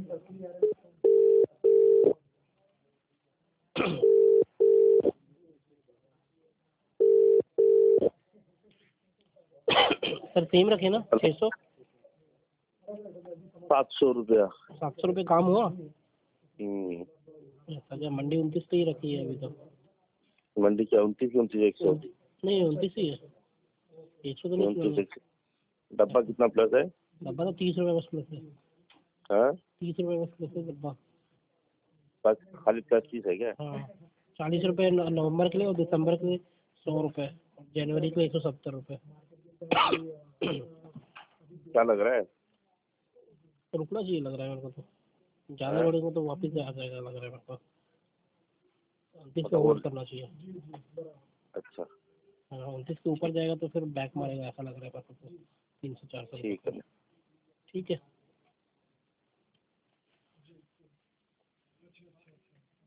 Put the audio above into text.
Sir same रखे ना 600। 700 रुपया। 700 रुपये काम हुआ। ऐसा क्या? मंडी 29 पे ही रखी है अभी तो। मंडी क्या 29 100? नहीं 29 ही है, 100 तो नहीं। डब्बा कितना प्लस है? डब्बा तो 30 रुपये बस प्लस है। हाँ 30 रुपये बस प्लस है डब्बा। बस खाली 30 है क्या? हाँ 40 रुपये नवंबर के लिए और दिसंबर के लिए 100 रुपये, जनवरी के लिए 170 रुपये। क्या लग रहा है? तो रुकना चाहिए लग रहा है मेरे को तो। ज़्यादा बढ़ेगा तो वापस आ जाएगा लग रहा है मेरे को। 29 पे होल्ड करना चाहिए। अच्छा हाँ 29 के ऊपर जाएगा तो फिर बैक मारेगा ऐसा लग रहा है मेरे को तो। 300-400 रुपये। ठीक है।